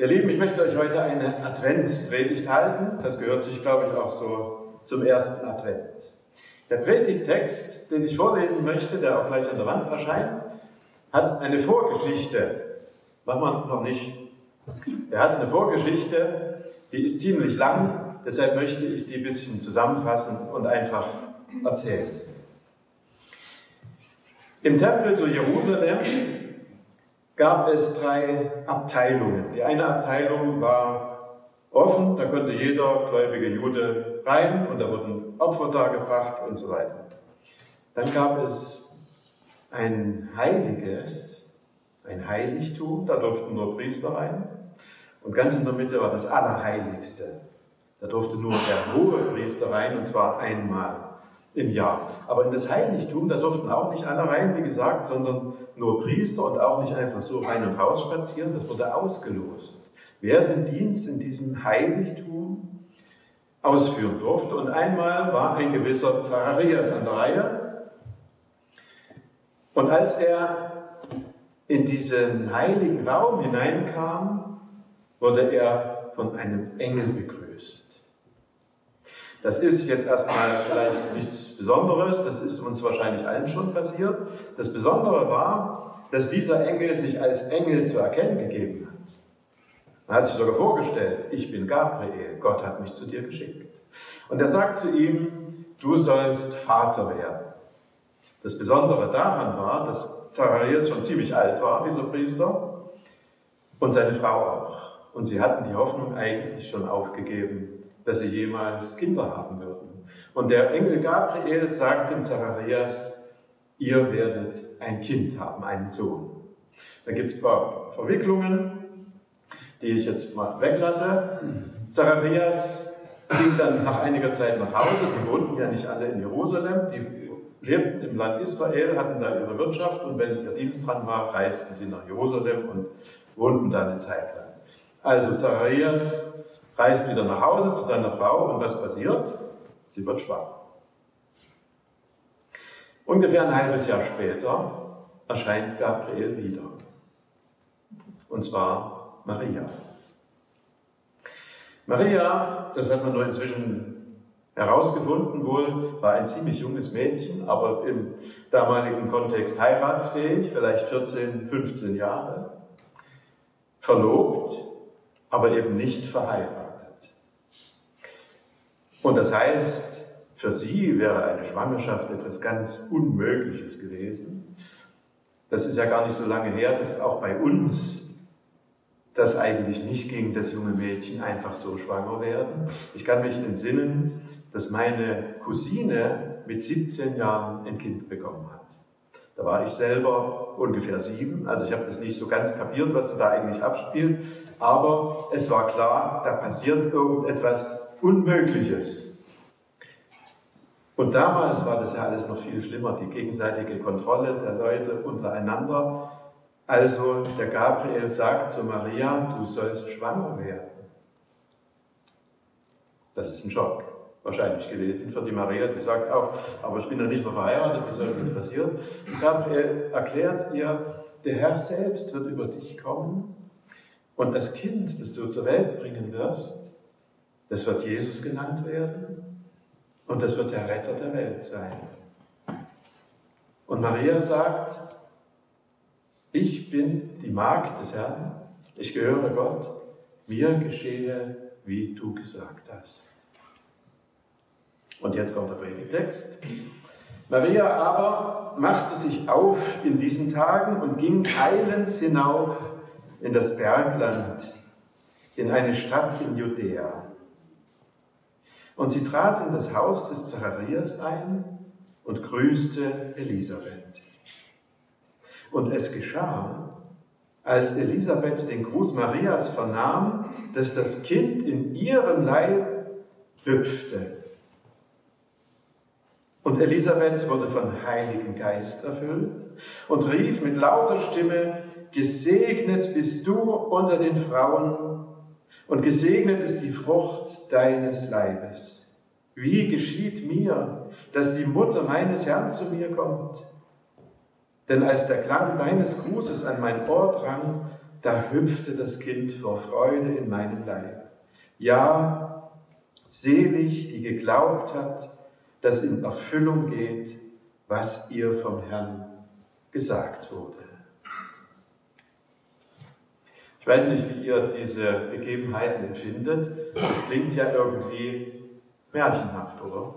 Ihr Lieben, ich möchte euch heute eine Adventspredigt halten. Das gehört sich, glaube ich, auch so zum ersten Advent. Der Predigttext, den ich vorlesen möchte, der auch gleich an der Wand erscheint, hat eine Vorgeschichte. Machen wir noch nicht. Er hat eine Vorgeschichte, die ist ziemlich lang, deshalb möchte ich die ein bisschen zusammenfassen und einfach erzählen. Im Tempel zu Jerusalem gab es 3 Abteilungen. Die eine Abteilung war offen, da konnte jeder gläubige Jude rein und da wurden Opfer dargebracht und so weiter. Dann gab es ein Heiligtum, da durften nur Priester rein. Und ganz in der Mitte war das Allerheiligste. Da durfte nur der hohe Priester rein, und zwar einmal im Jahr. Aber in das Heiligtum, da durften auch nicht alle rein, wie gesagt, sondern nur Priester und auch nicht einfach so rein und raus spazieren. Das wurde ausgelost, wer den Dienst in diesem Heiligtum ausführen durfte. Und einmal war ein gewisser Zacharias an der Reihe. Und als er in diesen heiligen Raum hineinkam, wurde er von einem Engel begrüßt. Das ist jetzt erstmal vielleicht nichts Besonderes, das ist uns wahrscheinlich allen schon passiert. Das Besondere war, dass dieser Engel sich als Engel zu erkennen gegeben hat. Er hat sich sogar vorgestellt, ich bin Gabriel, Gott hat mich zu dir geschickt. Und er sagt zu ihm, du sollst Vater werden. Das Besondere daran war, dass Zacharias schon ziemlich alt war, dieser Priester, und seine Frau auch. Und sie hatten die Hoffnung eigentlich schon aufgegeben, dass sie jemals Kinder haben würden. Und der Engel Gabriel sagt dem Zacharias, ihr werdet ein Kind haben, einen Sohn. Da gibt es ein paar Verwicklungen, die ich jetzt mal weglasse. Zacharias ging dann nach einiger Zeit nach Hause. Die wohnten ja nicht alle in Jerusalem, die lebten im Land Israel, hatten da ihre Wirtschaft und wenn ihr Dienst dran war, reisten sie nach Jerusalem und wohnten da eine Zeit lang. Also Zacharias reist wieder nach Hause zu seiner Frau und was passiert? Sie wird schwanger. Ungefähr ein halbes Jahr später erscheint Gabriel wieder. Und zwar Maria. Maria, das hat man nur inzwischen herausgefunden wohl, war ein ziemlich junges Mädchen, aber im damaligen Kontext heiratsfähig, vielleicht 14, 15 Jahre, verlobt, aber eben nicht verheiratet. Und das heißt, für sie wäre eine Schwangerschaft etwas ganz Unmögliches gewesen. Das ist ja gar nicht so lange her, dass auch bei uns das eigentlich nicht ging, dass junge Mädchen einfach so schwanger werden. Ich kann mich entsinnen, dass meine Cousine mit 17 Jahren ein Kind bekommen hat. Da war ich selber ungefähr 7, also ich habe das nicht so ganz kapiert, was da eigentlich abspielt, aber es war klar, da passiert irgendetwas Unmögliches. Und damals war das ja alles noch viel schlimmer, die gegenseitige Kontrolle der Leute untereinander. Also der Gabriel sagt zu Maria, du sollst schwanger werden. Das ist ein Schock, wahrscheinlich gewesen für die Maria, die sagt auch, aber ich bin noch nicht mal verheiratet, wie soll das passieren? Gabriel erklärt ihr, der Herr selbst wird über dich kommen und das Kind, das du zur Welt bringen wirst, das wird Jesus genannt werden und das wird der Retter der Welt sein. Und Maria sagt, ich bin die Magd des Herrn, ich gehöre Gott, mir geschehe, wie du gesagt hast. Und jetzt kommt der Predigtext. Maria aber machte sich auf in diesen Tagen und ging eilends hinauf in das Bergland, in eine Stadt in Judäa. Und sie trat in das Haus des Zacharias ein und grüßte Elisabeth. Und es geschah, als Elisabeth den Gruß Marias vernahm, dass das Kind in ihrem Leib hüpfte. Und Elisabeth wurde von Heiligen Geist erfüllt und rief mit lauter Stimme, gesegnet bist du unter den Frauen und gesegnet ist die Frucht deines Leibes. Wie geschieht mir, dass die Mutter meines Herrn zu mir kommt? Denn als der Klang deines Grußes an mein Ohr drang, da hüpfte das Kind vor Freude in meinem Leib. Ja, selig, die geglaubt hat, dass in Erfüllung geht, was ihr vom Herrn gesagt wurde. Ich weiß nicht, wie ihr diese Begebenheiten empfindet. Das klingt ja irgendwie märchenhaft, oder?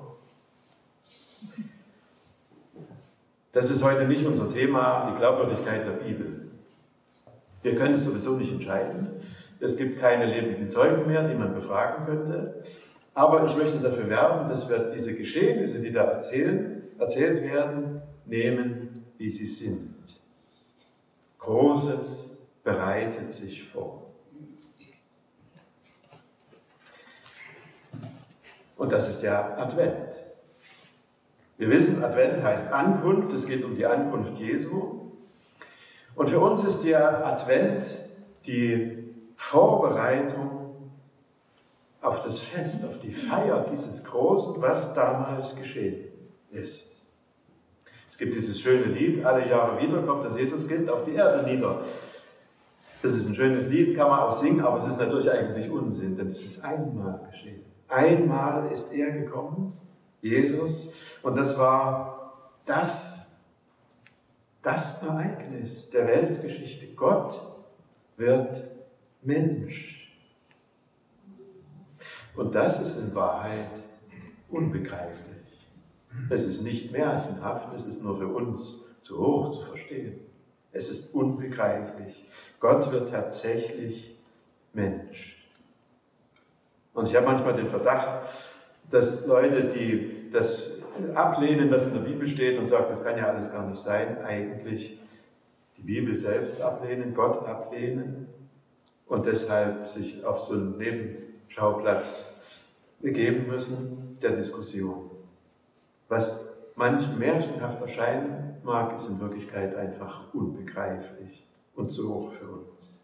Das ist heute nicht unser Thema, die Glaubwürdigkeit der Bibel. Wir können es sowieso nicht entscheiden. Es gibt keine lebenden Zeugen mehr, die man befragen könnte. Aber ich möchte dafür werben, dass wir diese Geschehnisse, die da erzählt werden, nehmen, wie sie sind. Großes bereitet sich vor. Und das ist der Advent. Wir wissen, Advent heißt Ankunft, es geht um die Ankunft Jesu. Und für uns ist der Advent die Vorbereitung auf das Fest, auf die Feier dieses Großen, was damals geschehen ist. Es gibt dieses schöne Lied, alle Jahre wieder kommt das Jesuskind auf die Erde nieder. Das ist ein schönes Lied, kann man auch singen, aber es ist natürlich eigentlich Unsinn, denn es ist einmal geschehen. Einmal ist er gekommen, Jesus, und das war das Ereignis der Weltgeschichte. Gott wird Mensch. Und das ist in Wahrheit unbegreiflich. Es ist nicht märchenhaft, es ist nur für uns zu hoch zu verstehen. Es ist unbegreiflich. Gott wird tatsächlich Mensch. Und ich habe manchmal den Verdacht, dass Leute, die das ablehnen, was in der Bibel steht und sagen, das kann ja alles gar nicht sein, eigentlich die Bibel selbst ablehnen, Gott ablehnen und deshalb sich auf so einen Nebenschauplatz begeben müssen der Diskussion. Was manchen märchenhaft erscheinen mag, ist in Wirklichkeit einfach unbegreiflich und zu hoch für uns.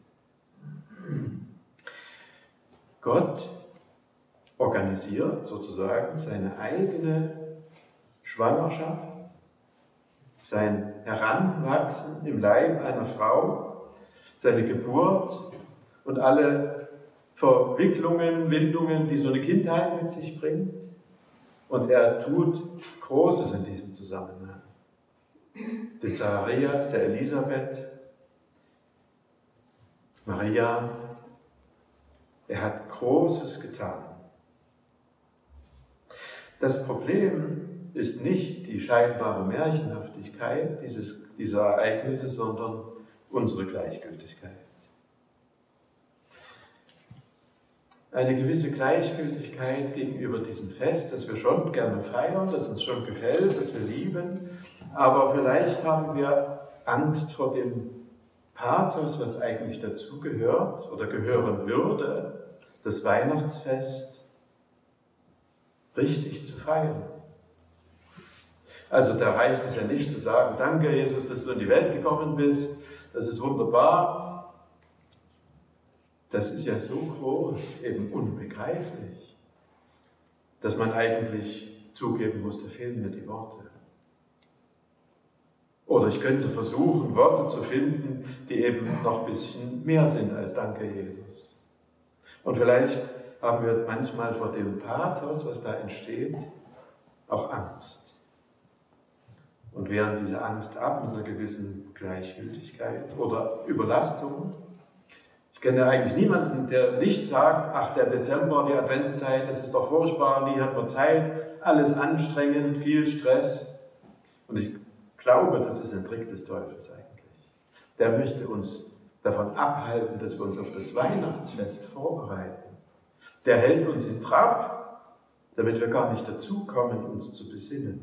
Gott organisiert sozusagen seine eigene Schwangerschaft, sein Heranwachsen im Leib einer Frau, seine Geburt und alle Verwicklungen, Windungen, die so eine Kindheit mit sich bringt. Und er tut Großes in diesem Zusammenhang. Der Zacharias, der Elisabeth, Maria, er hat Großes getan. Das Problem ist nicht die scheinbare Märchenhaftigkeit dieser Ereignisse, sondern unsere Gleichgültigkeit. Eine gewisse Gleichgültigkeit gegenüber diesem Fest, das wir schon gerne feiern, das uns schon gefällt, das wir lieben, aber vielleicht haben wir Angst vor dem Pathos, was eigentlich dazugehört oder gehören würde, das Weihnachtsfest richtig zu feiern. Also da reicht es ja nicht zu sagen, danke Jesus, dass du in die Welt gekommen bist, das ist wunderbar. Das ist ja so groß, eben unbegreiflich, dass man eigentlich zugeben muss, da fehlen mir die Worte. Oder ich könnte versuchen, Worte zu finden, die eben noch ein bisschen mehr sind als danke Jesus. Und vielleicht haben wir manchmal vor dem Pathos, was da entsteht, auch Angst. Und wehren diese Angst ab mit einer gewissen Gleichgültigkeit oder Überlastung. Ich kenne eigentlich niemanden, der nicht sagt, ach, der Dezember, die Adventszeit, das ist doch furchtbar, nie hat man Zeit, alles anstrengend, viel Stress. Und ich glaube, das ist ein Trick des Teufels eigentlich. Der möchte uns davon abhalten, dass wir uns auf das Weihnachtsfest vorbereiten. Der hält uns in Trab, damit wir gar nicht dazu kommen, uns zu besinnen.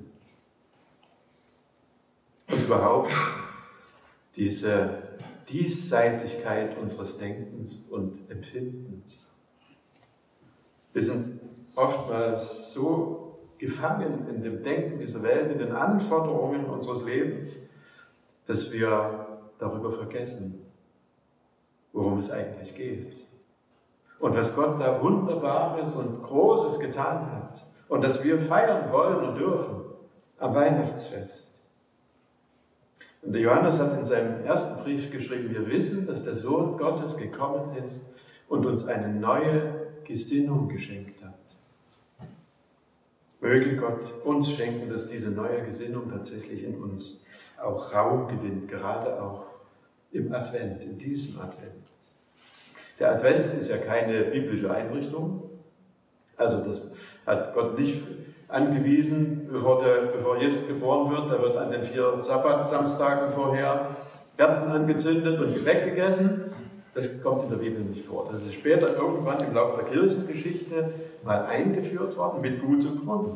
Und überhaupt diese Diesseitigkeit unseres Denkens und Empfindens. Wir sind oftmals so gefangen in dem Denken dieser Welt, in den Anforderungen unseres Lebens, dass wir darüber vergessen, worum es eigentlich geht. Und was Gott da Wunderbares und Großes getan hat und das wir feiern wollen und dürfen am Weihnachtsfest. Und der Johannes hat in seinem ersten Brief geschrieben, wir wissen, dass der Sohn Gottes gekommen ist und uns eine neue Gesinnung geschenkt hat. Möge Gott uns schenken, dass diese neue Gesinnung tatsächlich in uns auch Raum gewinnt, gerade auch im Advent, in diesem Advent. Der Advent ist ja keine biblische Einrichtung, also das hat Gott nicht angewiesen, bevor Jesus geboren wird. Da wird an den 4 Sabbat-Samstagen vorher Kerzen angezündet und Gebäck gegessen. Das kommt in der Bibel nicht vor. Das ist später irgendwann im Laufe der Kirchengeschichte mal eingeführt worden, mit gutem Grund.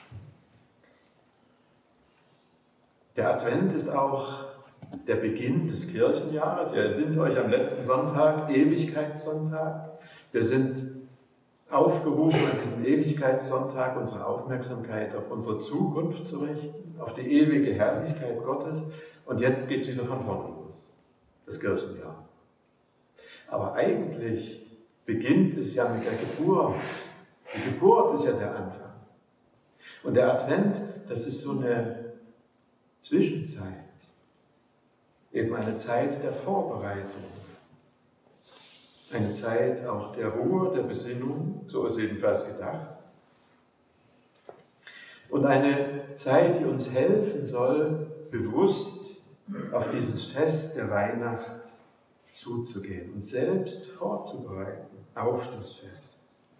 Der Advent ist auch der Beginn des Kirchenjahres. Wir sind euch am letzten Sonntag, Ewigkeitssonntag. Wir sind aufgerufen, an diesem Ewigkeitssonntag unsere Aufmerksamkeit auf unsere Zukunft zu richten, auf die ewige Herrlichkeit Gottes. Und jetzt geht es wieder von vorne los, das Kirchenjahr. Aber eigentlich beginnt es ja mit der Geburt. Die Geburt ist ja der Anfang. Und der Advent, das ist so eine Zwischenzeit, eben eine Zeit der Vorbereitung. Eine Zeit auch der Ruhe, der Besinnung, so ist jedenfalls gedacht. Und eine Zeit, die uns helfen soll, bewusst auf dieses Fest der Weihnacht zuzugehen und selbst vorzubereiten auf das Fest.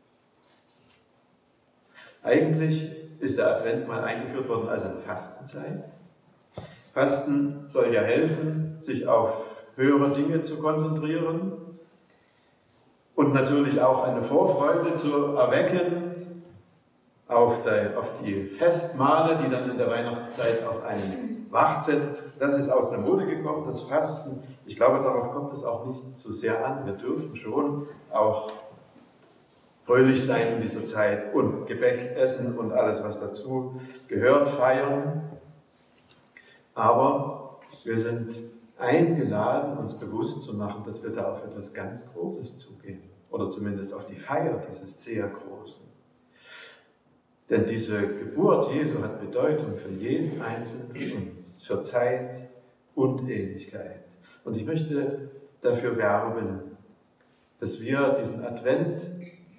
Eigentlich ist der Advent mal eingeführt worden als eine Fastenzeit. Fasten soll ja helfen, sich auf höhere Dinge zu konzentrieren und natürlich auch eine Vorfreude zu erwecken auf die Festmahle, die dann in der Weihnachtszeit auf einen warten. Das ist aus der Mode gekommen, das Fasten. Ich glaube, darauf kommt es auch nicht so sehr an. Wir dürfen schon auch fröhlich sein in dieser Zeit und Gebäck essen und alles, was dazu gehört, feiern. Aber wir sind eingeladen, uns bewusst zu machen, dass wir da auf etwas ganz Großes zugehen. Oder zumindest auf die Feier dieses sehr Großen. Denn diese Geburt Jesu hat Bedeutung für jeden Einzelnen von uns, für Zeit und Ewigkeit. Und ich möchte dafür werben, dass wir diesen Advent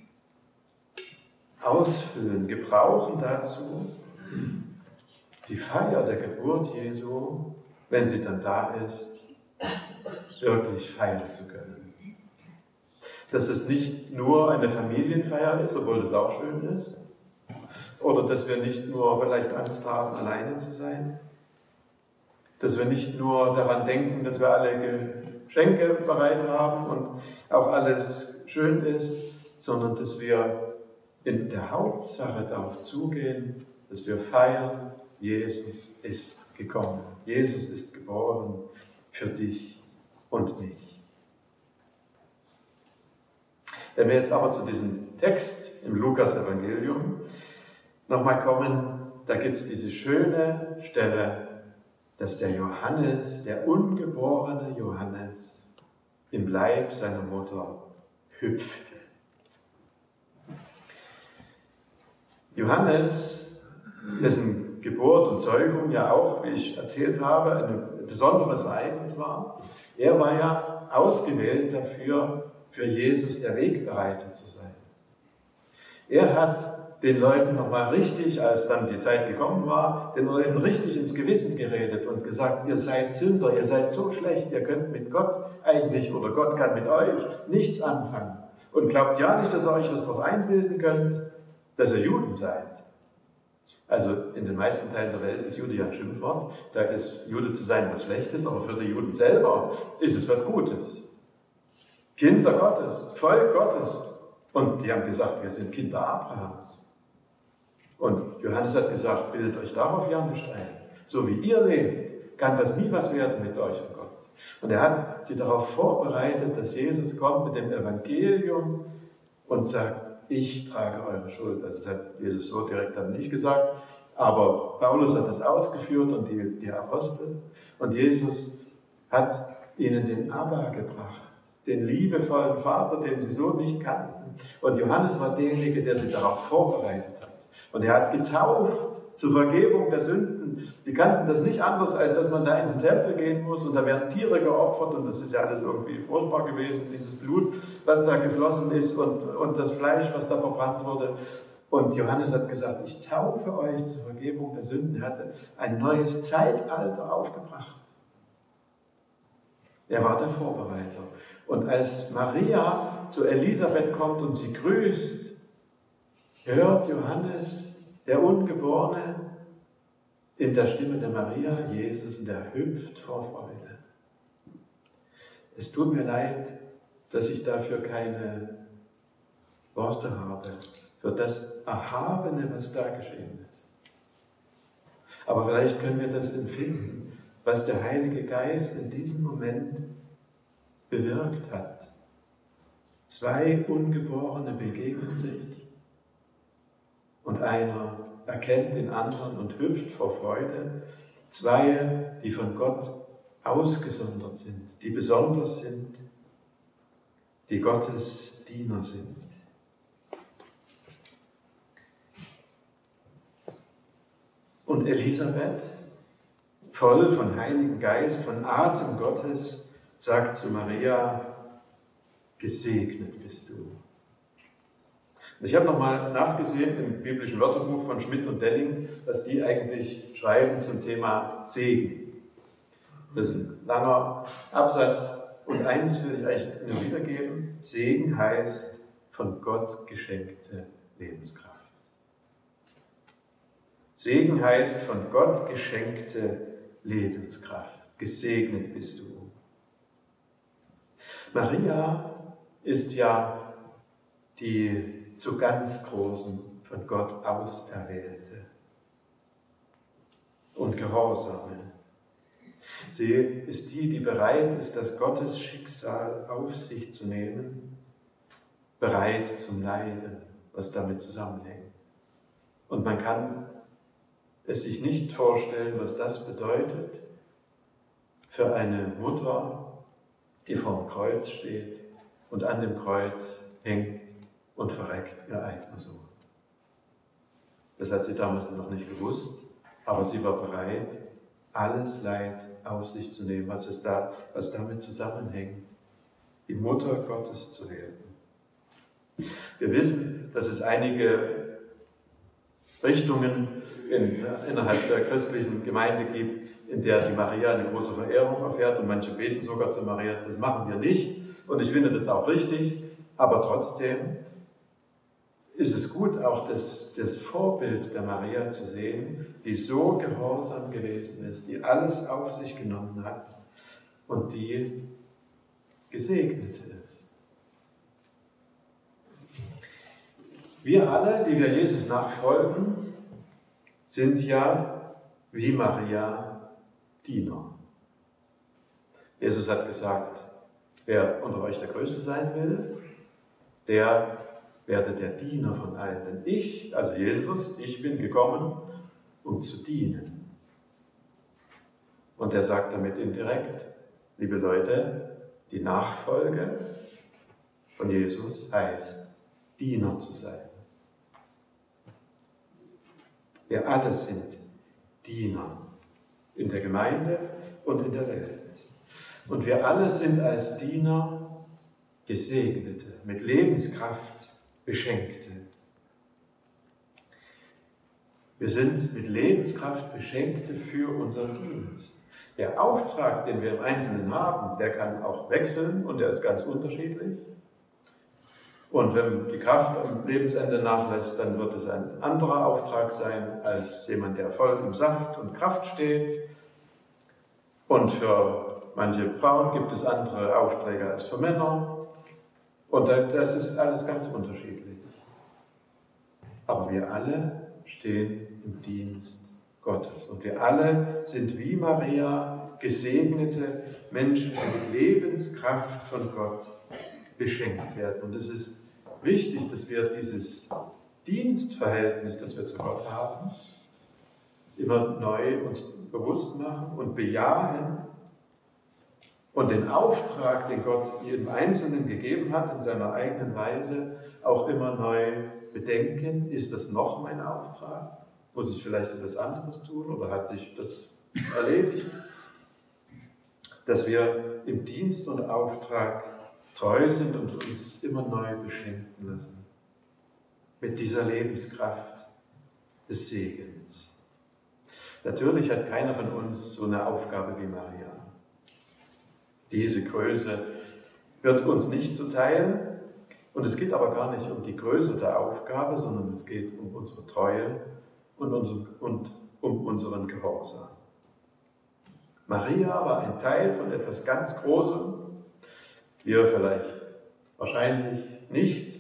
ausfüllen, gebrauchen dazu, die Feier der Geburt Jesu, wenn sie dann da ist, wirklich feiern zu können. Dass es nicht nur eine Familienfeier ist, obwohl das auch schön ist, oder dass wir nicht nur vielleicht Angst haben, alleine zu sein, dass wir nicht nur daran denken, dass wir alle Geschenke bereit haben und auch alles schön ist, sondern dass wir in der Hauptsache darauf zugehen, dass wir feiern, Jesus ist gekommen, Jesus ist geboren für dich und mich. Wenn wir jetzt aber zu diesem Text im Lukas-Evangelium nochmal kommen, da gibt es diese schöne Stelle, dass der Johannes, der ungeborene Johannes, im Leib seiner Mutter hüpfte. Johannes, dessen Geburt und Zeugung ja auch, wie ich erzählt habe, ein besonderes Ereignis war, er war ja ausgewählt dafür, für Jesus der Wegbereiter zu sein. Er hat den Leuten nochmal richtig, als dann die Zeit gekommen war, den Leuten richtig ins Gewissen geredet und gesagt, ihr seid Sünder, ihr seid so schlecht, ihr könnt mit Gott eigentlich, oder Gott kann mit euch nichts anfangen. Und glaubt ja nicht, dass ihr euch das noch einbilden könnt, dass ihr Juden seid. Also in den meisten Teilen der Welt ist Jude ja ein Schimpfwort. Da ist Jude zu sein was Schlechtes, aber für die Juden selber ist es was Gutes. Kinder Gottes, Volk Gottes. Und die haben gesagt, wir sind Kinder Abrahams. Und Johannes hat gesagt, bildet euch darauf ja nicht ein. So wie ihr lebt, kann das nie was werden mit euch und Gott. Und er hat sie darauf vorbereitet, dass Jesus kommt mit dem Evangelium und sagt, ich trage eure Schuld. Also das hat Jesus so direkt dann nicht gesagt, aber Paulus hat das ausgeführt und die Apostel. Und Jesus hat ihnen den Abba gebracht, den liebevollen Vater, den sie so nicht kannten. Und Johannes war derjenige, der sie darauf vorbereitet hat. Und er hat getauft zur Vergebung der Sünden. Die kannten das nicht anders, als dass man da in den Tempel gehen muss und da werden Tiere geopfert und das ist ja alles irgendwie furchtbar gewesen, dieses Blut, was da geflossen ist und das Fleisch, was da verbrannt wurde. Und Johannes hat gesagt, ich taufe euch zur Vergebung der Sünden. Er hatte ein neues Zeitalter aufgebracht. Er war der Vorbereiter. Und als Maria zu Elisabeth kommt und sie grüßt, hört Johannes, der Ungeborene, in der Stimme der Maria Jesus, und er hüpft vor Freude. Es tut mir leid, dass ich dafür keine Worte habe, für das Erhabene, was da geschehen ist. Aber vielleicht können wir das empfinden, was der Heilige Geist in diesem Moment bewirkt hat. Zwei Ungeborene begegnen sich und einer erkennt den anderen und hüpft vor Freude. Zwei, die von Gott ausgesondert sind, die besonders sind, die Gottes Diener sind. Und Elisabeth, voll von Heiligen Geist, von Atem Gottes, sagt zu Maria, gesegnet bist du. Ich habe nochmal nachgesehen im biblischen Wörterbuch von Schmidt und Delling, was die eigentlich schreiben zum Thema Segen. Das ist ein langer Absatz und eines will ich eigentlich nur wiedergeben. Segen heißt von Gott geschenkte Lebenskraft. Segen heißt von Gott geschenkte Lebenskraft. Gesegnet bist du. Maria ist ja die zu ganz großen, von Gott auserwählte und Gehorsame. Sie ist die, die bereit ist, das Gottes Schicksal auf sich zu nehmen, bereit zum Leiden, was damit zusammenhängt. Und man kann es sich nicht vorstellen, was das bedeutet für eine Mutter, die vor dem Kreuz steht und an dem Kreuz hängt und verreckt ihr eigener Sohn. Das hat sie damals noch nicht gewusst, aber sie war bereit, alles Leid auf sich zu nehmen, was damit zusammenhängt, die Mutter Gottes zu werden. Wir wissen, dass es einige Richtungen innerhalb der christlichen Gemeinde gibt, in der die Maria eine große Verehrung erfährt und manche beten sogar zu Maria. Das machen wir nicht und ich finde das auch richtig, aber trotzdem ist es gut, auch das Vorbild der Maria zu sehen, die so gehorsam gewesen ist, die alles auf sich genommen hat und die gesegnet ist. Wir alle, die wir Jesus nachfolgen, sind ja wie Maria Diener. Jesus hat gesagt, wer unter euch der Größte sein will, der werde der Diener von allen. Denn ich, also Jesus, ich bin gekommen, um zu dienen. Und er sagt damit indirekt, liebe Leute, die Nachfolge von Jesus heißt, Diener zu sein. Wir alle sind Diener in der Gemeinde und in der Welt. Und wir alle sind als Diener Gesegnete, mit Lebenskraft Beschenkte. Wir sind mit Lebenskraft Beschenkte für unseren Dienst. Der Auftrag, den wir im Einzelnen haben, der kann auch wechseln und der ist ganz unterschiedlich. Und wenn die Kraft am Lebensende nachlässt, dann wird es ein anderer Auftrag sein als jemand, der voll im Saft und Kraft steht. Und für manche Frauen gibt es andere Aufträge als für Männer. Und das ist alles ganz unterschiedlich. Aber wir alle stehen im Dienst Gottes. Und wir alle sind wie Maria gesegnete Menschen, die mit Lebenskraft von Gott beschenkt werden. Und es ist wichtig, dass wir dieses Dienstverhältnis, das wir zu Gott haben, immer neu uns bewusst machen und bejahen und den Auftrag, den Gott jedem Einzelnen gegeben hat, in seiner eigenen Weise, auch immer neu bedenken, ist das noch mein Auftrag? Muss ich vielleicht etwas anderes tun oder hat sich das erledigt? Dass wir im Dienst und Auftrag treu sind und uns immer neu beschenken lassen. Mit dieser Lebenskraft des Segens. Natürlich hat keiner von uns so eine Aufgabe wie Maria. Diese Größe wird uns nicht zuteil. Und es geht aber gar nicht um die Größe der Aufgabe, sondern es geht um unsere Treue und um unseren Gehorsam. Maria war ein Teil von etwas ganz Großem, wir vielleicht wahrscheinlich nicht,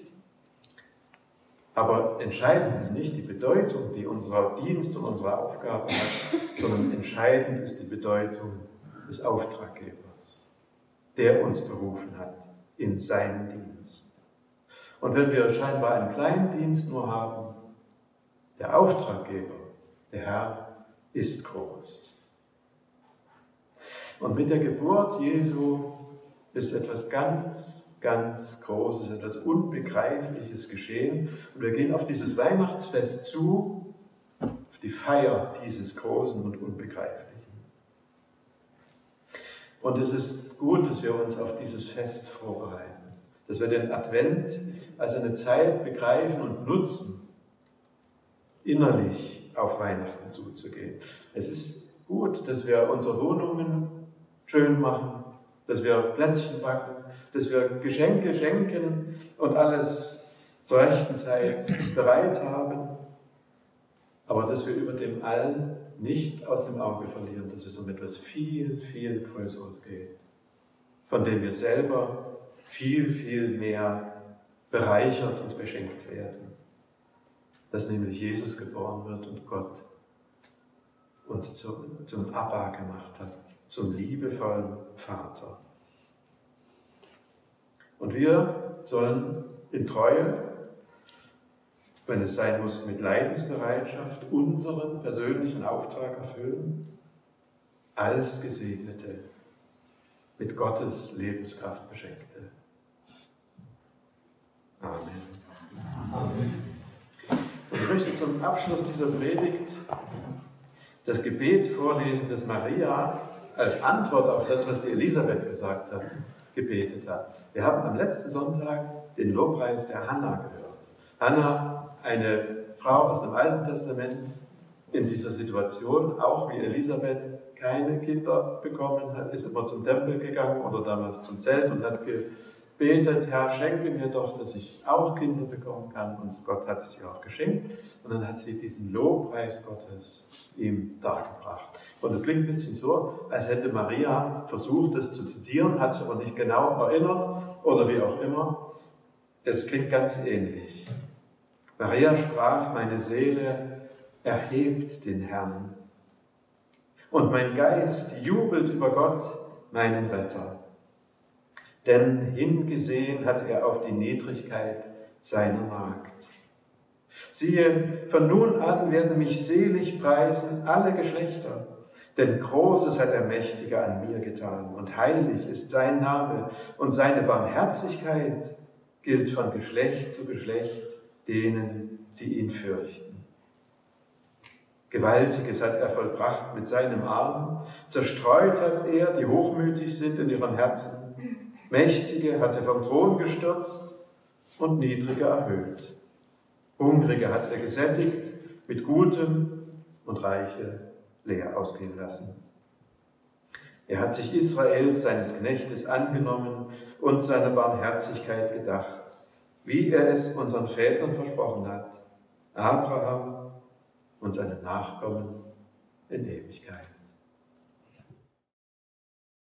aber entscheidend ist nicht die Bedeutung, die unser Dienst und unsere Aufgabe hat, sondern entscheidend ist die Bedeutung des Auftraggebers, der uns berufen hat in seinen Dienst. Und wenn wir scheinbar einen kleinen Dienst nur haben, der Auftraggeber, der Herr, ist groß. Und mit der Geburt Jesu ist etwas ganz, ganz Großes, etwas Unbegreifliches geschehen. Und wir gehen auf dieses Weihnachtsfest zu, auf die Feier dieses Großen und Unbegreiflichen. Und es ist gut, dass wir uns auf dieses Fest vorbereiten, dass wir den Advent als eine Zeit begreifen und nutzen, innerlich auf Weihnachten zuzugehen. Es ist gut, dass wir unsere Wohnungen schön machen, dass wir Plätzchen backen, dass wir Geschenke schenken und alles zur rechten Zeit bereit haben, aber dass wir über dem allen nicht aus dem Auge verlieren, dass es um etwas viel, viel Größeres geht, von dem wir selber viel, viel mehr bereichert und beschenkt werden, dass nämlich Jesus geboren wird und Gott uns zum Abba gemacht hat, zum liebevollen Vater. Und wir sollen in Treue, wenn es sein muss, mit Leidensbereitschaft unseren persönlichen Auftrag erfüllen, als Gesegnete, mit Gottes Lebenskraft Beschenkte. Amen. Amen. Und ich möchte zum Abschluss dieser Predigt das Gebet vorlesen, das Maria als Antwort auf das, was die Elisabeth gesagt hat, gebetet hat. Wir haben am letzten Sonntag den Lobpreis der Hannah gehört. Hannah, eine Frau aus dem Alten Testament, in dieser Situation, auch wie Elisabeth, keine Kinder bekommen hat, ist immer zum Tempel gegangen oder damals zum Zelt und hat gebetet, Herr, schenke mir doch, dass ich auch Kinder bekommen kann. Und Gott hat es ihr auch geschenkt. Und dann hat sie diesen Lobpreis Gottes ihm dargebracht. Und es klingt ein bisschen so, als hätte Maria versucht, das zu zitieren, hat sich aber nicht genau erinnert oder wie auch immer. Es klingt ganz ähnlich. Maria sprach, meine Seele erhebt den Herrn. Und mein Geist jubelt über Gott, meinen Retter. Denn hingesehen hat er auf die Niedrigkeit seiner Magd. Siehe, von nun an werden mich selig preisen alle Geschlechter, denn Großes hat der Mächtige an mir getan und heilig ist sein Name und seine Barmherzigkeit gilt von Geschlecht zu Geschlecht denen, die ihn fürchten. Gewaltiges hat er vollbracht mit seinem Arm, zerstreut hat er, die hochmütig sind in ihren Herzen, Mächtige hat er vom Thron gestürzt und Niedrige erhöht. Hungrige hat er gesättigt mit Gutem und Reiche leer ausgehen lassen. Er hat sich Israels, seines Knechtes, angenommen und seine Barmherzigkeit gedacht, wie er es unseren Vätern versprochen hat, Abraham und seine Nachkommen in Ewigkeit.